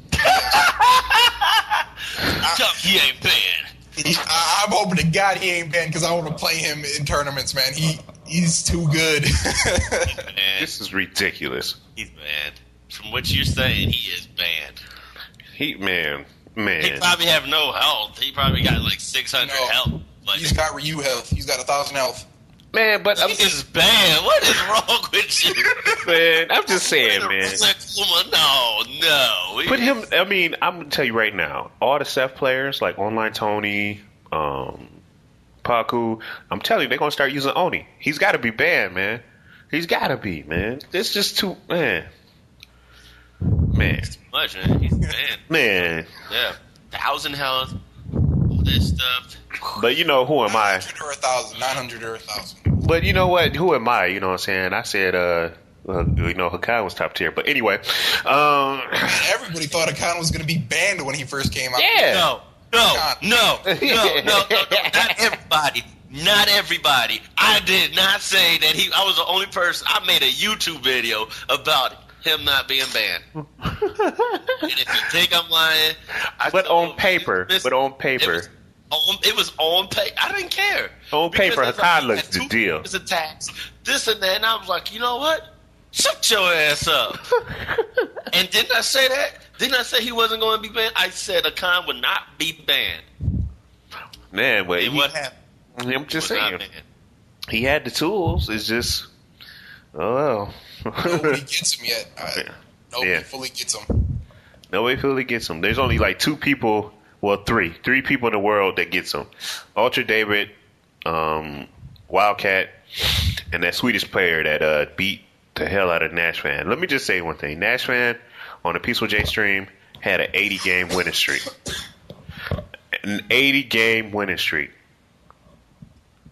He ain't banned. I'm hoping to God he ain't banned, because I want to play him in tournaments, man. He's too good. This is ridiculous. He's banned. From what you're saying, he is banned. Man. He probably have no health. He probably got like 600 health. But he's got Ryu health. He's got 1,000 health. Man, but he is banned. What is wrong with you? Man, I'm just saying, man. No. Put him. I mean, I'm gonna tell you right now. All the Seth players like Online Tony, Paku. I'm telling you, they're gonna start using Oni. He's got to be banned, man. He's got to be, man. It's just too, man. It's too much, man. He's banned. Man. Yeah, 1,000 health. All this stuff. But you know, who am I? 900 or 1,000. 900 or 1,000. But you know what? Who am I? You know what I'm saying? I said, you know, Hakan was top tier. But anyway, everybody thought Hakan was going to be banned when he first came out. Yeah. No. Not everybody. I did not say that I was the only person. I made a YouTube video about him not being banned. And if you think I'm lying, but on paper. It was on paper. I didn't care. On paper, Hakan looks the deal. Attacks, this and that, and I was like, you know what? Shut your ass up. And didn't I say that? Didn't I say he wasn't going to be banned? I said Hakan would not be banned. Man, wait. And what happened? I'm just saying. He had the tools. It's just, oh well. Nobody gets him yet. Nobody fully gets him. Nobody fully gets him. There's only like two people. Well, three people in the world that gets them. Ultra David, Wildcat, and that Swedish player that beat the hell out of Nashvan. Let me just say one thing. Nashvan, on the Peaceful J stream, had an 80-game winning streak. An 80-game winning streak.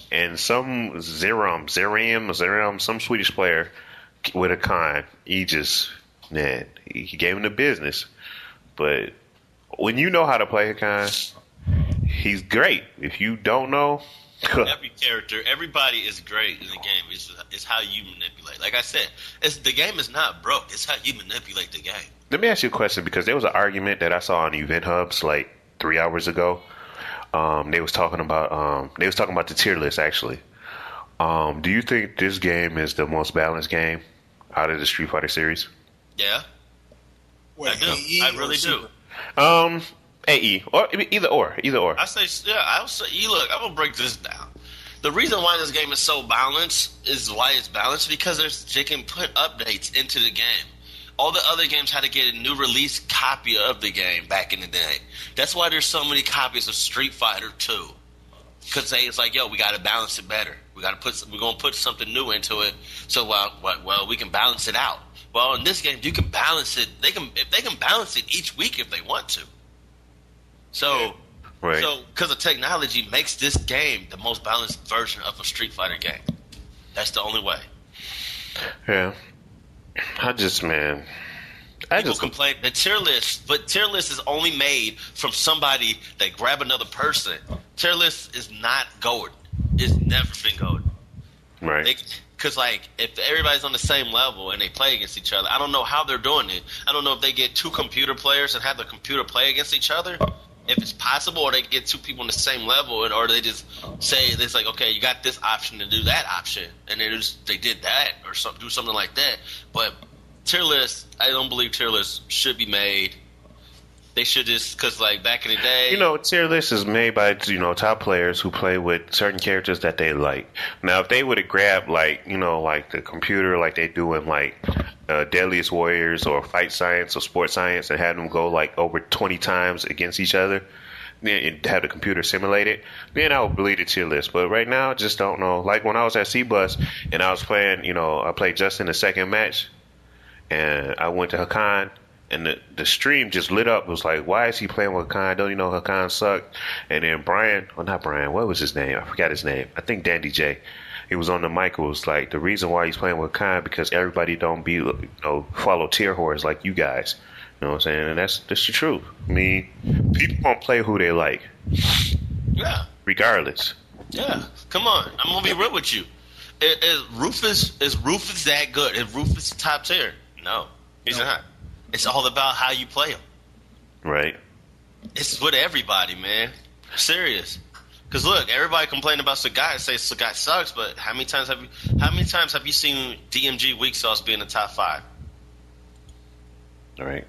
and some Zeram, some Swedish player with Hakan, he gave him the business. But when you know how to play Hakan, he's great. If you don't know, every character, everybody is great in the game. It's how you manipulate. Like I said, the game is not broke. It's how you manipulate the game. Let me ask you a question, because there was an argument that I saw on Event Hubs like 3 hours ago. They was talking about the tier list actually. Do you think this game is the most balanced game out of the Street Fighter series? Yeah, I do. I really do. AE or either or. I say yeah. I would say look. I'm gonna break this down. The reason why this game is so balanced is why it's balanced because they can put updates into the game. All the other games had to get a new release copy of the game back in the day. That's why there's so many copies of Street Fighter 2. Because it's like, yo, we got to balance it better. We're gonna put something new into it. So we can balance it out. Well, in this game, you can balance it. They can balance it each week if they want to. So, right. So because of technology makes this game the most balanced version of a Street Fighter game. That's the only way. Yeah. People complain the tier list, but tier list is only made from somebody that grab another person. Tier list is not gold. It's never been gold. Right. Because if everybody's on the same level and they play against each other, I don't know how they're doing it. I don't know if they get two computer players and have the computer play against each other. If it's possible, or they get two people on the same level, or they just say it's like, okay, you got this option to do that option, and they did that or do something like that. But tier lists, I don't believe tier lists should be made. They should just because back in the day, tier list is made by top players who play with certain characters that they like. Now, if they would have grabbed the computer like they do in Deadliest Warriors or Fight Science or Sports Science and had them go over 20 times against each other, then have the computer simulate it, then I would believe the tier list. But right now, I just don't know. Like when I was at C-Bus and I was playing, I played Justin the second match, and I went to Hakan. And the stream just lit up. It was like, why is he playing with Hakan? Don't you know Hakan sucked? And then not Brian, what was his name? I forgot his name. I think Dandy J. He was on the mic. It was like, the reason why he's playing with Hakan because everybody don't follow tier horse like you guys. You know what I'm saying? And that's the truth. I mean, people won't play who they like. Yeah. Regardless. Yeah. Come on. I'm going to be real with you. Is Rufus that good? Is Rufus top tier? No. He's not. It's all about how you play him. Right. It's with everybody, man. Serious. Because look, everybody complain about Sagat and say Sagat sucks, but how many times have you seen DMG Weak Sauce be in the top 5? All right.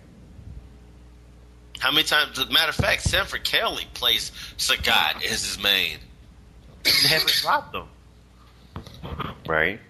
How many times? As a matter of fact, Sanford Kelly plays Sagat as his main. They haven't dropped him. Right.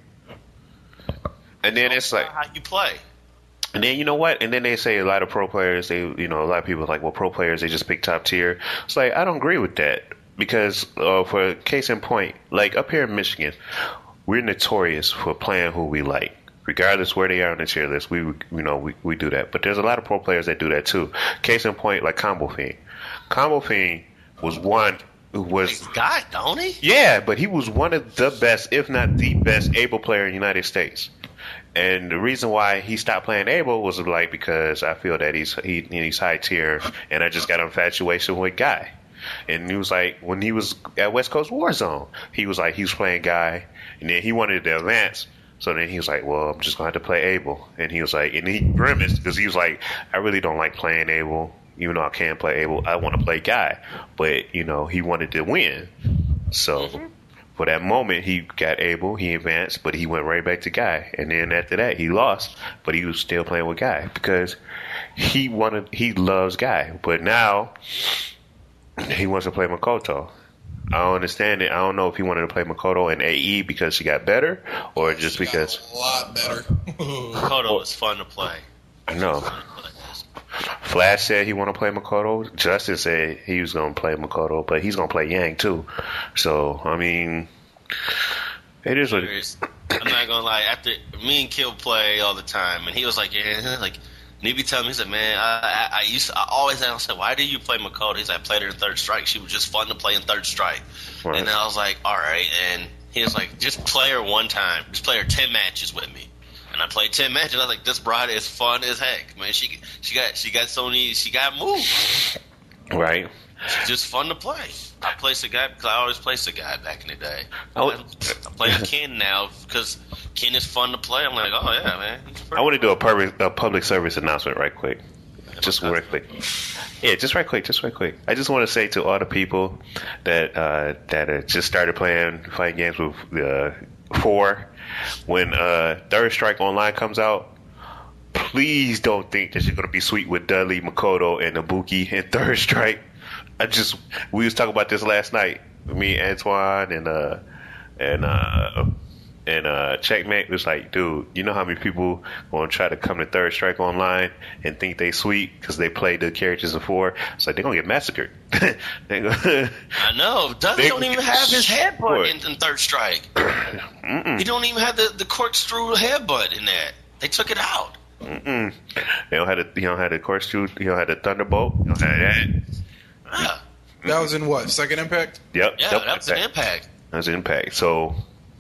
And then it's like how you play. And then you know what? And then they say a lot of pro players, a lot of people are like, well, pro players, they just pick top tier. It's like, I don't agree with that because for case in point, like up here in Michigan, we're notorious for playing who we like. Regardless where they are on the tier list, we do that. But there's a lot of pro players that do that too. Case in point, like Combo Fiend. Combo Fiend was one who was... He's got, don't he? Yeah, but he was one of the best, if not the best, able player in the United States. And the reason why he stopped playing Abel was because I feel that he's high tier, and I just got infatuation with Guy. And he was like, when he was at West Coast Warzone, he was playing Guy, and then he wanted to advance. So then he was like, well, I'm just going to have to play Abel. And he was like, and he grimaced because he was like, I really don't like playing Abel. Even though I can play Abel, I want to play Guy. But, he wanted to win. So for that moment, he got Abel, he advanced, but he went right back to Guy. And then after that, he lost, but he was still playing with Guy because he loves Guy. But now he wants to play Makoto. I don't understand it. I don't know if he wanted to play Makoto in AE because she got better or just because... a lot better. Makoto was fun to play. I know. Flash said he want to play Makoto. Justin said he was going to play Makoto, but he's going to play Yang too. So, I mean, it is what it is. I'm not going to lie. After me and Kill play all the time, and he was like, yeah, And he be telling me, he's like, man, I always ask, I said, why do you play Makoto? He's like, I played her in Third Strike. She was just fun to play in Third Strike. Right. And then I was like, all right. And he was like, just play her one time. Just play her 10 matches with me. And I played 10 matches. I was like, this broad is fun as heck, man. She got moves. Right. She's just fun to play. I play Sagai because I always played Sagai back in the day. I play Ken now because Ken is fun to play. I'm like, oh yeah, man. I want to do a public service announcement right quick. Just right quick. Yeah, just right quick. I just want to say to all the people that just started playing fighting games with 4, when Third Strike Online comes out, please don't think that you're going to be sweet with Dudley, Makoto, and Ibuki in Third Strike. We was talking about this last night. Me, Antoine, and Checkmate was like, dude, you know how many people want to try to come to Third Strike Online and think they sweet because they play the characters in 4? It's like they're gonna get massacred. I know. Dudley don't even have his headbutt in Third Strike. He don't even have the corkscrew headbutt in that. They took it out. They don't have the corkscrew. You don't have the thunderbolt. You don't have that. Yeah. That was in what? Second Impact? Yep. Yeah, that was an Impact. That was an Impact. So,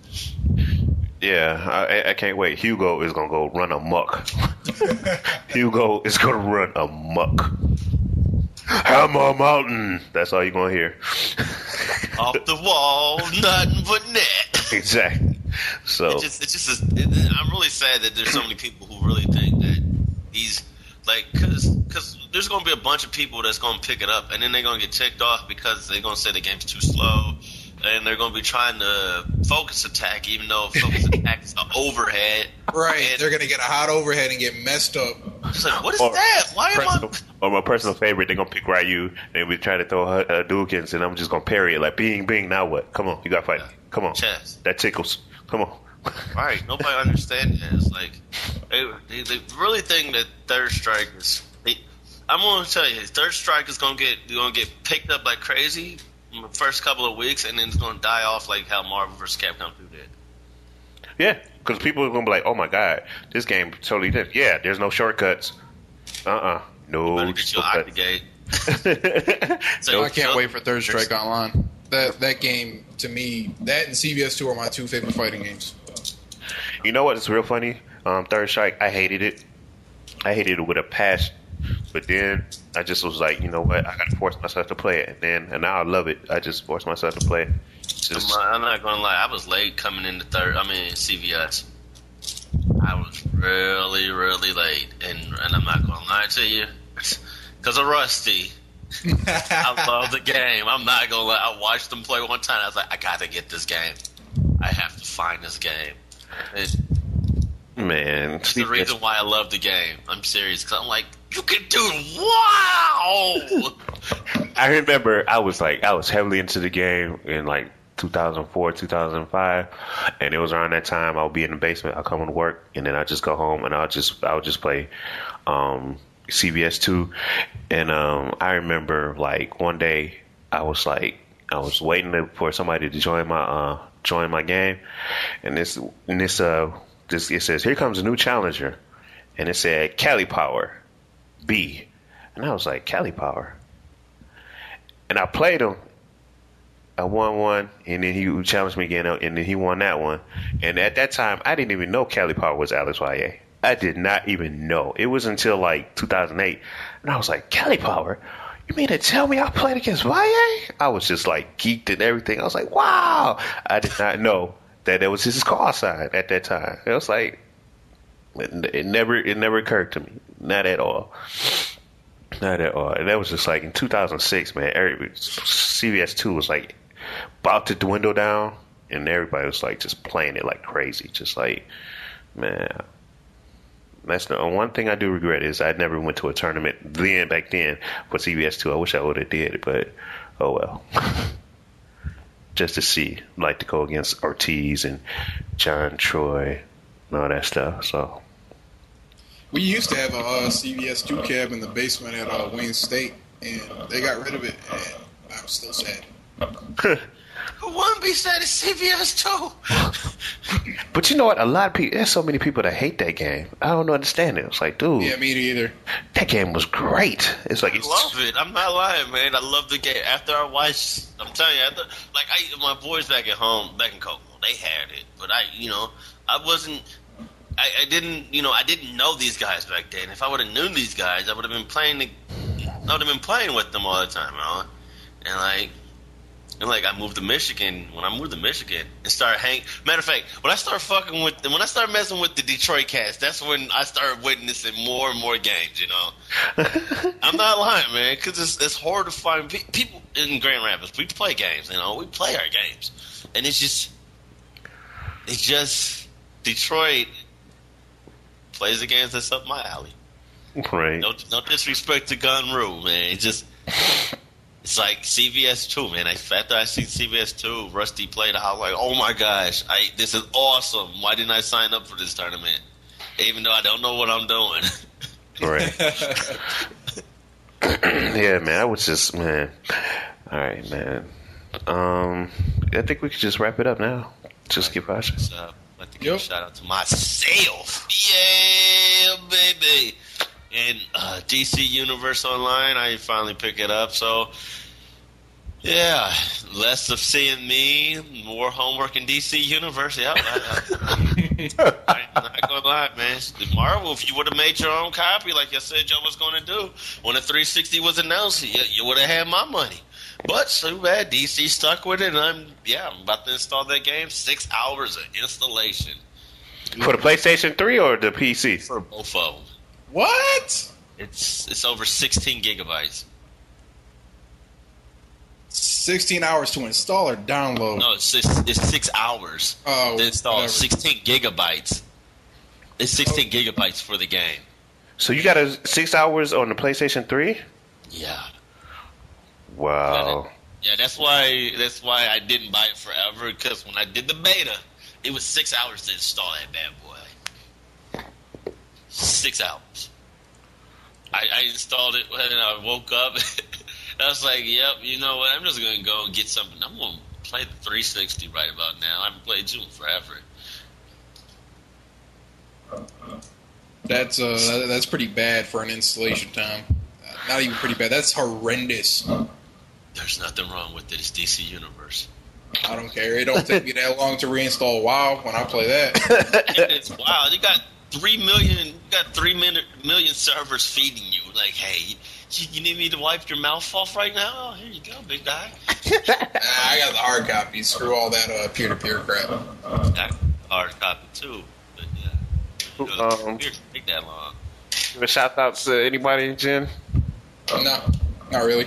yeah, I can't wait. Hugo is going to go run amok. Hugo is going to run amok. Hammer Mountain. That's all you're going to hear. Off the wall, nothing but net. Exactly. So I'm really sad that there's so many people who really think that he's like, because there's going to be a bunch of people that's going to pick it up, and then they're going to get ticked off because they're going to say the game's too slow, and they're going to be trying to focus attack, even though focus attack is an overhead. Right, and they're going to get a hot overhead and get messed up. It's like, what is that? Why am I? Or my personal favorite, they're going to pick Ryu, and we try to throw Hadouken, and I'm just going to parry it like, bing, bing, now what? Come on, you got to fight. Come on. Chess. That tickles. Come on. Right, nobody understands that. It's like they really think that Third Strike is. I'm going to tell you, Third Strike is going to get picked up like crazy in the first couple of weeks, and then it's going to die off like how Marvel vs. Capcom 2 did. Yeah, because people are going to be like, "Oh my god, this game totally did." Yeah, there's no shortcuts. No. Get your Octagate. So I can't wait for Third Strike Online. That game, to me, that and CVS2 are my 2 favorite fighting games. You know what? It's real funny. Third Strike, I hated it. I hated it with a passion. But then I just was like, you know what? I gotta force myself to play it. And now I love it. I just forced myself to play it. I'm not gonna lie. I was late coming into CVS. I was really, really late, and I'm not gonna lie to you, because of Rusty. I love the game. I'm not gonna lie. I watched them play one time. I was like, I gotta get this game. I have to find this game. Man, it's the reason why I love the game. I'm serious, because I'm like, you can do it. Wow. I remember I was heavily into the game in like 2004, 2005, and it was around that time I'll be in the basement. I'll come to work, and then I just go home, and I'll just play CVS2. And I remember like one day I was waiting for somebody to join my game, and this it says, here comes a new challenger, and it said Cali Power B, and I was like, Cali Power, and I played him. I won one, and then he challenged me again, and then he won that one. And at that time, I didn't even know Cali Power was Alex Valle. I did not even know. It was until like 2008, and I was like, Cali Power? You mean to tell me I played against Valle? I was just like geeked and everything. I was like, wow! I did not know that was his call sign at that time. It was like, it never occurred to me. Not at all. Not at all. And that was just like in 2006, man. CVS2 was like about to dwindle down, and everybody was like just playing it like crazy. Just like, man, that's the one thing I do regret is I never went to a tournament back then for CVS2. I wish I would have did, but oh well. Just to see, like to go against Ortiz and John Troy and all that stuff. So we used to have a CVS2 cab in the basement at Wayne State, and they got rid of it, and I'm still sad. Who wouldn't be sad at CVS2? But you know what? A lot of people, there's so many people that hate that game. I don't understand it. It's like, dude. Yeah, me neither. That game was great. It's like, I love it. I'm not lying, man. I love the game. After I watched, I'm telling you, my boys back at home, back in Kokomo, they had it. But I didn't know these guys back then. If I would have known these guys, I would have been playing with them all the time, you know? And I moved to Michigan. When I moved to Michigan and started hanging, matter of fact, when I started messing with the Detroit Cats, that's when I started witnessing more and more games. You know, I'm not lying, man, because it's hard to find people in Grand Rapids. We play games, you know, we play our games, and it's just Detroit plays the games that's up my alley. Right. No disrespect to Gun Rule, man. It's like CVS 2, man. After I see CVS 2, Rusty played, I was like, oh my gosh, this is awesome. Why didn't I sign up for this tournament? Even though I don't know what I'm doing. Right. Yeah, man. I was just, man. All right, man. I think we could just wrap it up now. Just keep watching. I'd like to give a shout out to myself. Yeah, baby. And DC Universe Online, I finally pick it up. So, yeah, less of seeing me, more homework in DC Universe. Yeah, I'm not going to lie, man. Marvel, if you would have made your own copy like you said you was going to do, when the 360 was announced, you would have had my money. But so bad, DC stuck with it, and I'm about to install that game. 6 hours of installation. For the PlayStation 3 or the PC? For both of them. What? It's over 16 gigabytes. 16 hours to install or download? No, it's 6 hours to install. Whatever. 16 gigabytes. It's 16 gigabytes for the game. So you got 6 hours on the PlayStation 3? Yeah. Wow. Yeah, that's why I didn't buy it forever, because when I did the beta, it was 6 hours to install that bad boy. 6 hours. I installed it and I woke up. I was like, yep, you know what? I'm just going to go and get something. I'm going to play the 360 right about now. I haven't played Zoom forever. That's pretty bad for an installation time. Not even pretty bad. That's horrendous. There's nothing wrong with it. It's DC Universe. I don't care. It don't take me that long to reinstall WoW when I play that. It's wild. You got 3 million servers feeding you. Like, hey, you need me to wipe your mouth off right now? Oh, here you go, big guy. I got the hard copy. Screw all that peer-to-peer crap. I got hard copy too, but yeah. It take that long. Give a shout out to anybody, Jen? No, not really.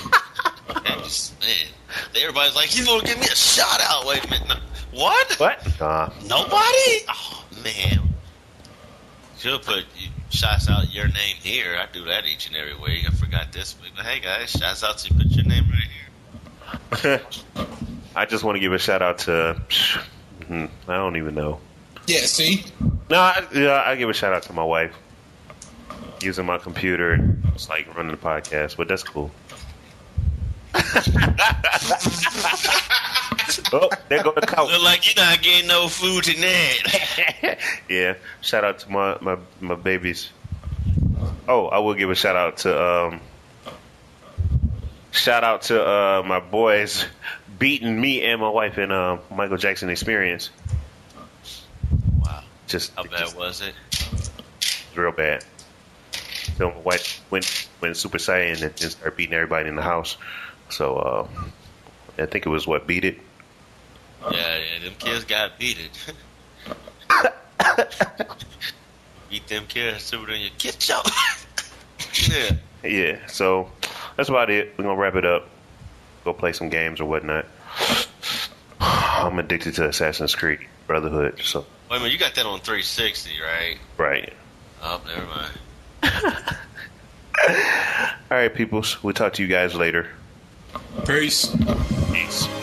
Man, everybody's like, he's gonna give me a shout out. Wait a minute, no. What? Nobody? Oh man. Should put shouts out your name here. I do that each and every week. I forgot this week. But hey guys, shouts out to you. Put your name right here. I just want to give a shout out to I don't even know. Yeah, see? No, I give a shout out to my wife. Using my computer, it's like running the podcast, but that's cool. Oh, there go the couch. Look like you're not getting no food tonight. Yeah, shout out to my babies. Oh, I will give a shout out to my boys beating me and my wife in Michael Jackson Experience. Wow. How bad was it? Real bad. So my wife went Super Saiyan and just started beating everybody in the house. So I think it was Beat It. Yeah, them kids got beat it. Beat them kids sooner than your kid show. Yeah, so that's about it. We're gonna wrap it up. Go play some games or whatnot. I'm addicted to Assassin's Creed Brotherhood. So wait a minute, you got that on 360, right? Right. Oh, never mind. All right, peoples. We'll talk to you guys later. Peace. Peace.